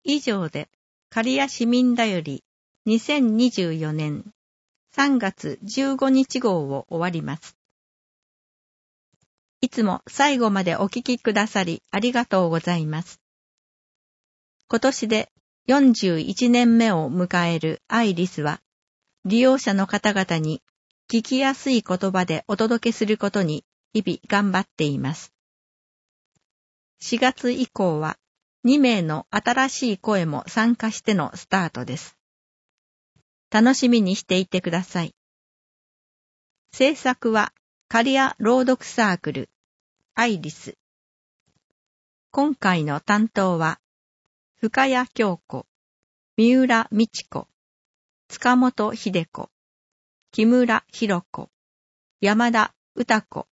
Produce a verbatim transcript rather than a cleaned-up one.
以上で、刈谷市民だよりにせんにじゅうよねんさんがつじゅうごにち号を終わります。いつも最後までお聞きくださりありがとうございます。今年でよんじゅういちねんめを迎えるアイリスは、利用者の方々に聞きやすい言葉でお届けすることに日々頑張っています。しがつ以降はにめいの新しい声も参加してのスタートです。楽しみにしていてください。制作は刈谷朗読サークルアイリス。今回の担当は深谷京子、三浦美智子、塚本秀子、木村博子、山田歌子、